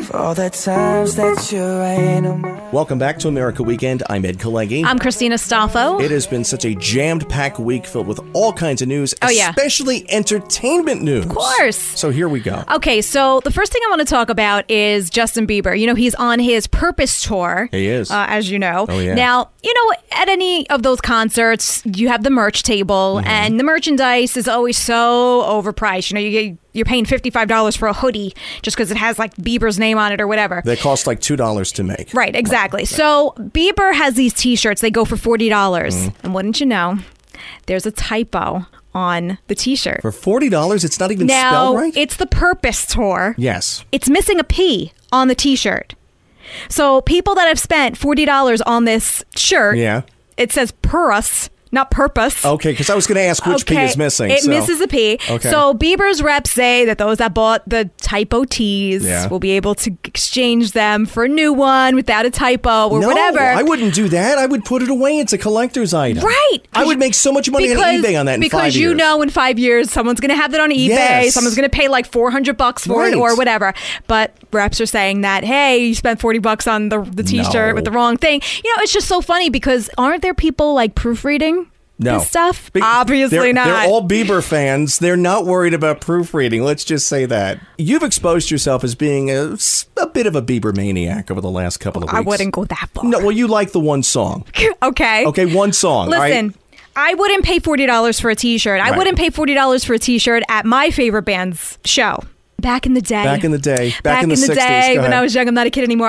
For all the times that you rain on my... Welcome back to America Weekend. I'm Ed Kalegi. I'm Christina Staffo. It has been such a jammed-packed week filled with all kinds of news, especially entertainment news. Of course. So here we go. Okay, so the first thing I want to talk about is Justin Bieber. You know, he's on his Purpose tour. He is. As you know. Oh, yeah. Now, you know, at any of those concerts, you have the merch table, and the merchandise is always so overpriced. You know, you're paying $55 for a hoodie just because it has like Bieber's name on it or whatever. They cost like $2 to make. Right, exactly. Right. So Bieber has these t-shirts. They go for $40. And wouldn't you know, there's a typo on the t-shirt. For $40, it's not even spelled right? It's the Purpose tour. Yes. It's missing a P on the t-shirt. So people that have spent $40 on this shirt, it says Purus, not Purpose. Okay, because I was going to ask which P is missing. It misses a P. Okay. So Bieber's reps say that those that bought the typo tees will be able to exchange them for a new one without a typo or whatever. I wouldn't do that. I would put it away. It's a collector's item. Right. I would make so much money on eBay on that in 5 years. Because you know in 5 years, someone's going to have that on eBay. Yes. Someone's going to pay like $400 for it or whatever. But reps are saying that, hey, you spent $40 on the t-shirt with the wrong thing. You know, it's just so funny because aren't there people like proofreading? This stuff? Obviously not. They're all Bieber fans. They're not worried about proofreading. Let's just say that. You've exposed yourself as being a bit of a Bieber maniac over the last couple of weeks. I wouldn't go that far. No, well, you like the one song. Okay. Okay, one song. Listen, I wouldn't pay $40 for a t-shirt. I wouldn't pay $40 for a t-shirt at my favorite band's show. Back in the day. Back in the 60s. Day when I was young. I'm not a kid anymore.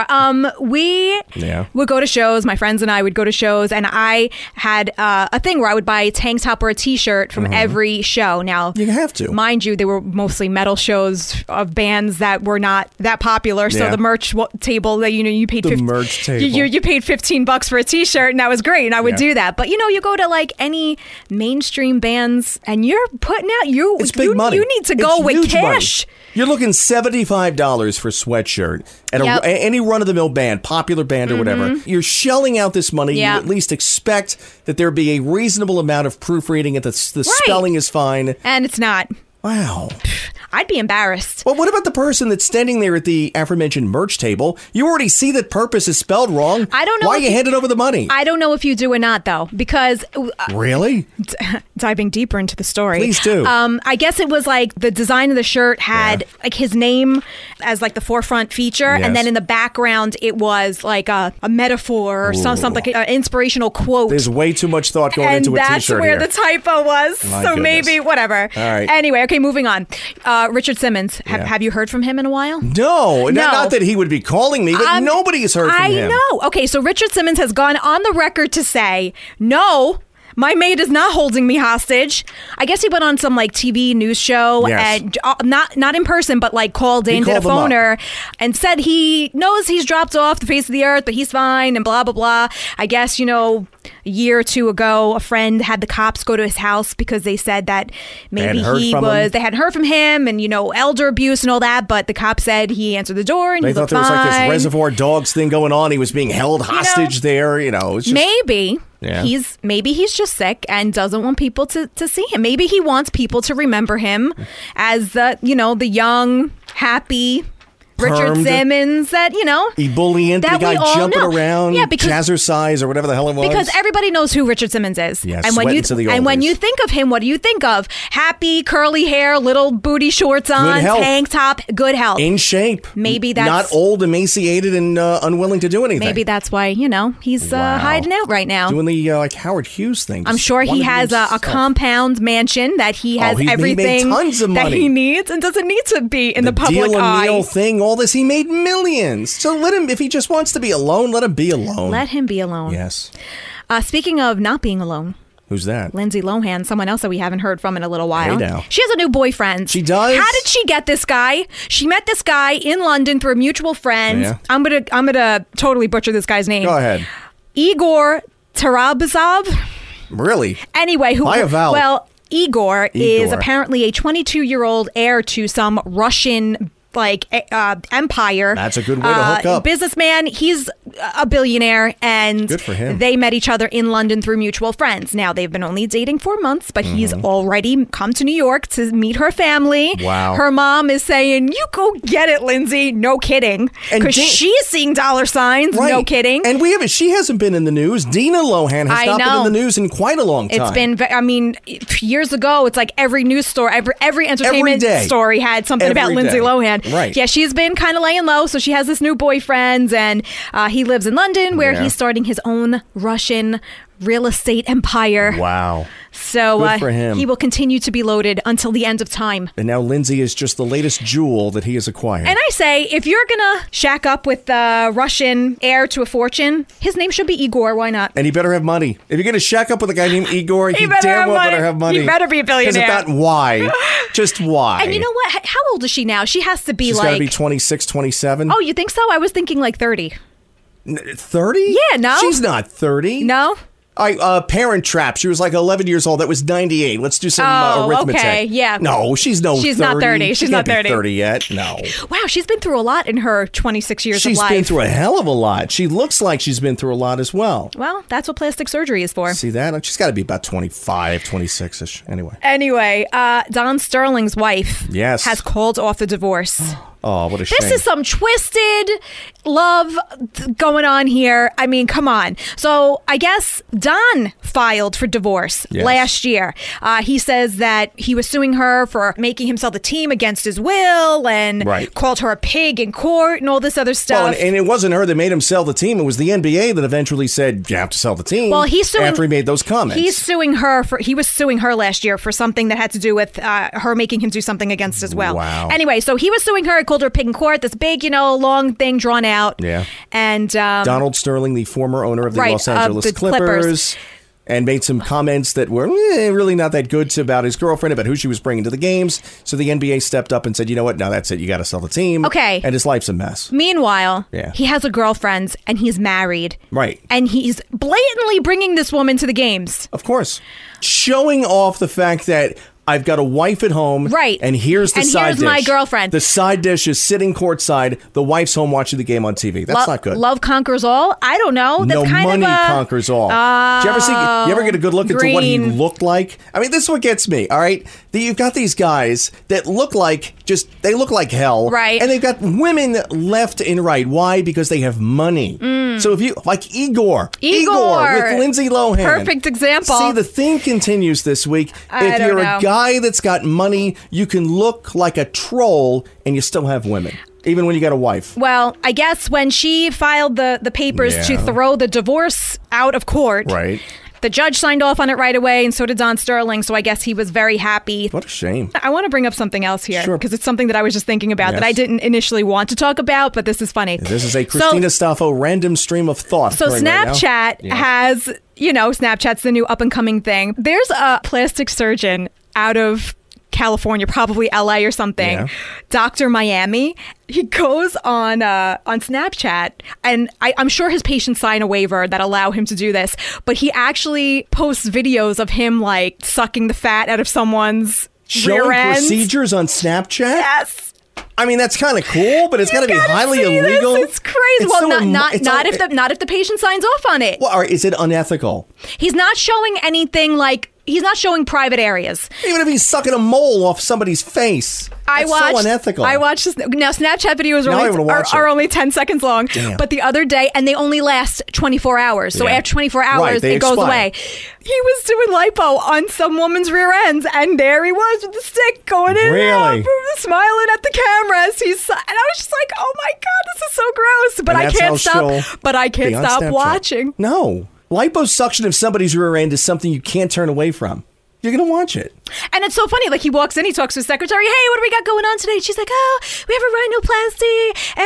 We would go to shows. My friends and I would go to shows, and I had a thing where I would buy a tank top or a t-shirt from every show. Now, you have to. Mind you, they were mostly metal shows of bands that were not that popular. So the merch table that you paid merch table. You paid $15 for a t-shirt, and that was great, and I would do that. But you go to like any mainstream bands, and you're putting out it's big money. You need to go with cash. Money. You're looking $75 for a sweatshirt at any run-of-the-mill band, popular band or whatever. You're shelling out this money. You at least expect that there be a reasonable amount of proofreading, and the spelling is fine. And it's not. Wow. I'd be embarrassed. Well, what about the person that's standing there at the aforementioned merch table? You already see that Purpose is spelled wrong. I don't know. Why are you handing over the money? I don't know if you do or not, though, because... Really? Diving deeper into the story. Please do. I guess it was like the design of the shirt had like his name as like the forefront feature, and then in the background it was like a metaphor or something like an inspirational quote. There's way too much thought going into a t-shirt. And that's where the typo was. My so goodness. Maybe whatever. All right. Anyway, okay, moving on. Richard Simmons. Have you heard from him in a while? No. Not that he would be calling me, but nobody has heard from him. I know. Okay, so Richard Simmons has gone on the record to say, no, my maid is not holding me hostage. I guess he went on some like TV news show and not in person, but like called in, did a phoner, and said he knows he's dropped off the face of the earth, but he's fine and blah, blah, blah. I guess, a year or two ago, a friend had the cops go to his house because they said that maybe they hadn't heard from him and, elder abuse and all that. But the cop said he answered the door and they he thought looked there was fine. like this Reservoir Dogs thing going on. He was being held hostage there. It's just, maybe. Yeah. Maybe he's just sick and doesn't want people to see him. Maybe he wants people to remember him as the young, happy Richard Simmons that, ebullient, the guy jumping around, jazzercise or whatever the hell it was. Because everybody knows who Richard Simmons is. Yeah, and when you think of him, what do you think of? Happy, curly hair, little booty shorts on, tank top, good health. In shape. Maybe that's... Not old, emaciated, and unwilling to do anything. Maybe that's why, he's hiding out right now. Doing the like Howard Hughes thing. I'm sure he has a compound mansion that he has everything he made tons of money. That he needs and doesn't need to be in the public eye. Deal thing, all this, he made millions. So let him, if he just wants to be alone, let him be alone. Let him be alone. Yes. Speaking of not being alone. Who's that? Lindsay Lohan, someone else that we haven't heard from in a little while. Hey now. She has a new boyfriend. She does? How did she get this guy? She met this guy in London through a mutual friend. Yeah. I'm gonna totally butcher this guy's name. Go ahead. Igor Tarabasov. Really? Anyway, Igor is apparently a 22-year-old heir to some Russian empire. That's a good way to hook up. Businessman, he's a billionaire, and good for him. They met each other in London through mutual friends. Now, they've been only dating 4 months, but he's already come to New York to meet her family. Wow. Her mom is saying, you go get it, Lindsay. No kidding. Because she's seeing dollar signs. Right. No kidding. And she hasn't been in the news. Dina Lohan has not been in the news in quite a long time. It's been, years ago, it's like every news story, every entertainment story had something about Lindsay Lohan. Right. Yeah, she's been kind of laying low. So she has this new boyfriend, and he lives in London, where he's starting his own Russian real estate empire. Wow. So good for him. He will continue to be loaded until the end of time. And now Lindsay is just the latest jewel that he has acquired. And I say, if you're going to shack up with the Russian heir to a fortune, his name should be Igor. Why not? And he better have money. If you're going to shack up with a guy named Igor, he damn well better have money. He better be a billionaire. Because if not, why? Just why? And you know what? How old is she now? She has to be She's got to be 26, 27. Oh, you think so? I was thinking like 30. 30? Yeah, no. She's not 30. No? Parent Trap. She was like 11 years old. That was 98. Let's do some arithmetic. Okay, yeah. No, she's 30. Not 30. She's not 30. 30 yet. No. Wow, she's been through a lot in her 26 years of life. She's been through a hell of a lot. She looks like she's been through a lot as well. Well, that's what plastic surgery is for. See that? She's got to be about 25, 26-ish. Anyway, Don Sterling's wife has called off the divorce. Oh, what a shame. This is some twisted love going on here. I mean, come on. So I guess Don filed for divorce last year. He says that he was suing her for making him sell the team against his will and called her a pig in court and all this other stuff. Well, and it wasn't her that made him sell the team. It was the NBA that eventually said, you have to sell the team. Well, he's suing, after he made those comments. He was suing her last year for something that had to do with her making him do something against his will. Wow. Anyway, so he was suing her, called her a pig in court, this big, long thing drawn out. Yeah. And Donald Sterling, the former owner of the Los Angeles Clippers, and made some comments that were really not that good about his girlfriend, about who she was bringing to the games. So the NBA stepped up and said, you know what? No, that's it. You got to sell the team. Okay. And his life's a mess. Meanwhile, he has a girlfriend and he's married. Right. And he's blatantly bringing this woman to the games. Of course. Showing off the fact that I've got a wife at home. Right. And here's the side dish. And here's my girlfriend. The side dish is sitting courtside. The wife's home watching the game on TV. That's not good. Love conquers all? I don't know. That's money conquers all. Did you ever get a good look into what he looked like? I mean, this is what gets me, all right? You've got these guys that look like they look like hell. Right. And they've got women left and right. Why? Because they have money. So if you, like Igor with Lindsay Lohan. Perfect example. See, the theme continues this week. If you're a guy that's got money, you can look like a troll and you still have women. Even when you got a wife. Well, I guess when she filed the papers to throw the divorce out of court, the judge signed off on it right away, and so did Don Sterling, so I guess he was very happy. What a shame. I want to bring up something else here, because it's something that I was just thinking about that I didn't initially want to talk about, but this is funny. This is a Christina Staffo random stream of thought. So Snapchat has, Snapchat's the new up-and-coming thing. There's a plastic surgeon out of California, probably LA or something, Dr. Miami. He goes on Snapchat, and I'm sure his patients sign a waiver that allow him to do this, but he actually posts videos of him like sucking the fat out of someone's rear end. Procedures on Snapchat? Yes. I mean, that's kind of cool, but it's got to be highly illegal. It's crazy. Not if the patient signs off on it. Well, is it unethical? He's not showing anything like. He's not showing private areas. Even if he's sucking a mole off somebody's face. That's so unethical. I watched this. Now, Snapchat videos are only 10 seconds long. Damn. But the other day, and they only last 24 hours. So after 24 hours, it goes away. He was doing lipo on some woman's rear ends, and there he was with the stick going in and out, smiling at the cameras. And I was just like, oh my God, this is so gross. But I can't stop. But I can't stop watching. No. Liposuction of somebody's rear end is something you can't turn away from. You're going to watch it. And it's so funny. Like, he walks in, he talks to his secretary. Hey, what do we got going on today? She's like, oh, we have a rhinoplasty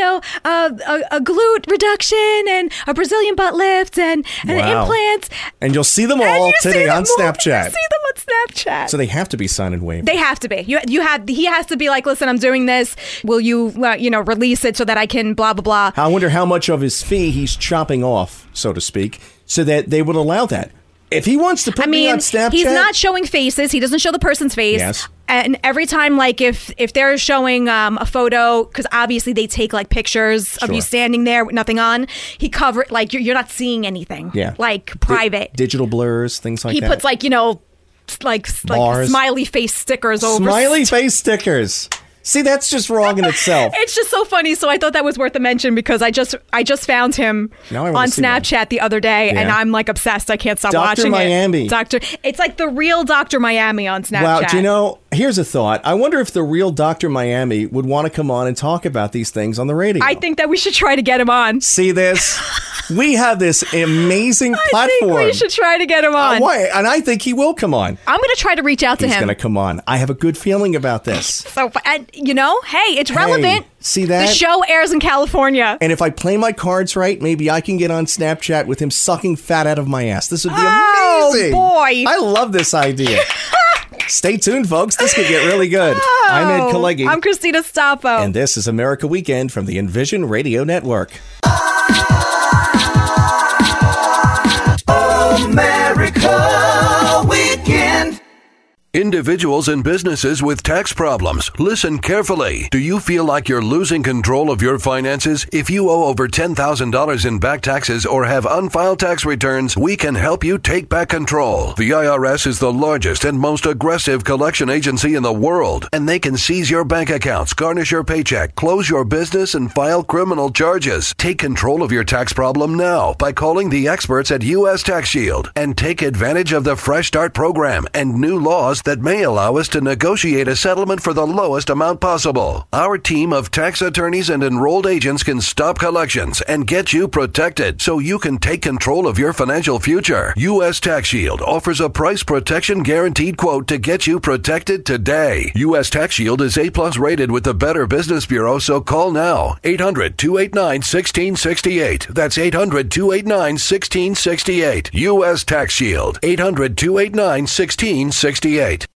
and, a glute reduction and a Brazilian butt lift and implants. And you'll see them all today on Snapchat. You see them on Snapchat. So they have to be signing waivers. They have to be. He has to be like, listen, I'm doing this. Will you, release it so that I can blah, blah, blah. I wonder how much of his fee he's chopping off, so to speak, so that they would allow that. If he wants to put me on Snapchat... he's not showing faces. He doesn't show the person's face. Yes. And every time, like, if they're showing a photo, because obviously they take, like, pictures of you standing there with nothing on, he covered, like, you're not seeing anything. Yeah. Like, private. Digital blurs, things like that. He puts, like, you know, like smiley face stickers over. Smiley face stickers. See, that's just wrong in itself. It's just so funny. So I thought that was worth a mention because I just found him on Snapchat the other day, and I'm like obsessed. I can't stop watching Miami. it. It's like the real Dr. Miami on Snapchat. Wow, do you know, here's a thought. I wonder if the real Dr. Miami would want to come on and talk about these things on the radio. I think that we should try to get him on. See this? We have this amazing platform. I think we should try to get him on. Why? And I think he will come on. I'm going to try to reach out to him. He's going to come on. I have a good feeling about this. So, and, you know, hey, it's relevant. See that? The show airs in California. And if I play my cards right, maybe I can get on Snapchat with him sucking fat out of my ass. This would be amazing. Oh, boy. I love this idea. Stay tuned, folks. This could get really good. I'm Ed Kalegi. I'm Christina Stoppo. And this is America Weekend from the Envision Radio Network. America Weekend. Individuals and businesses with tax problems, listen carefully. Do you feel like you're losing control of your finances? If you owe over $10,000 in back taxes or have unfiled tax returns, we can help you take back control. The IRS is the largest and most aggressive collection agency in the world, and they can seize your bank accounts, garnish your paycheck, close your business, and file criminal charges. Take control of your tax problem now by calling the experts at U.S. Tax Shield and take advantage of the Fresh Start program and new laws that may allow us to negotiate a settlement for the lowest amount possible. Our team of tax attorneys and enrolled agents can stop collections and get you protected so you can take control of your financial future. U.S. Tax Shield offers a price protection guaranteed quote to get you protected today. U.S. Tax Shield is A+ rated with the Better Business Bureau, so call now. 800-289-1668. That's 800-289-1668. U.S. Tax Shield. 800-289-1668.